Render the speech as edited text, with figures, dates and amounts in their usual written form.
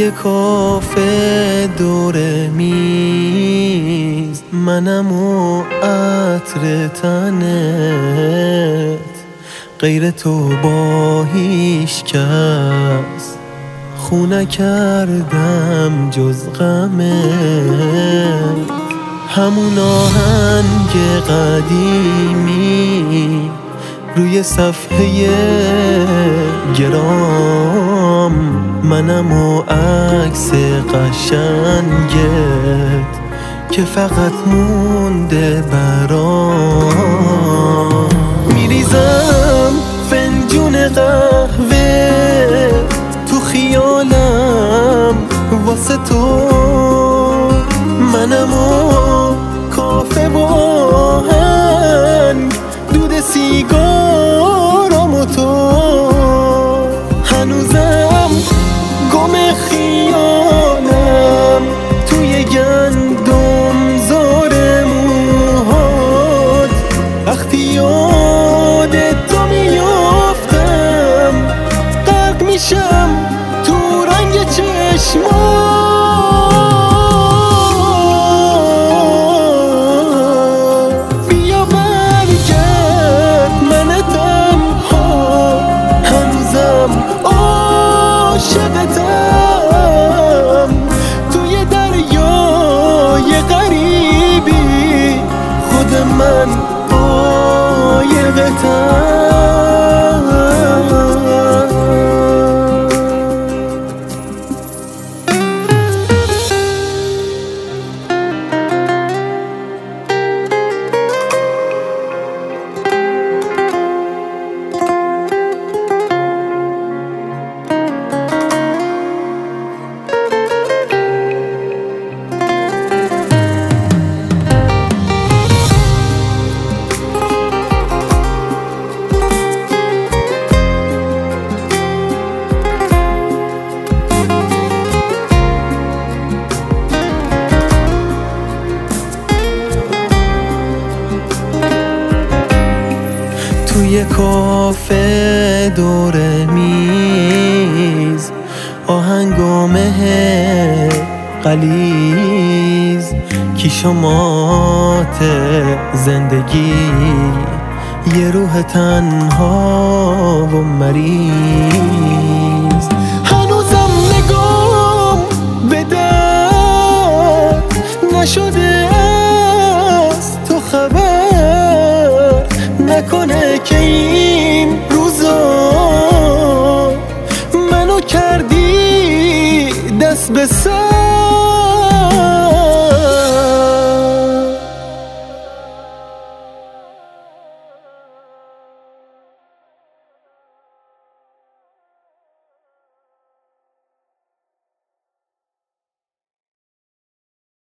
توی کافه دور میز، منم و عطر تنت، غیر تو با هیچ کس خو نکردم جز غمت. همون آهنگ قدیمی روی صفحه گرام، منم و عکس قشنگت که فقط مونده برام. میریزم فنجون قهوه تو خیالم واسه تو، منم و کافه و آهنگ، دود سیگارم و تو. هنوزم گم خیالم توی گندم زار موهات، وقتی یاد تو میافتم غرق میشم تو رنگ چشمات. عاشقتم توی دریای غریبی، خود من عاشقتم. توی کافه دور میز، آهنگ و مه غلیظ، کیشمات زندگی، یه روح تنها و مریض. هنوزم نگام به در نشد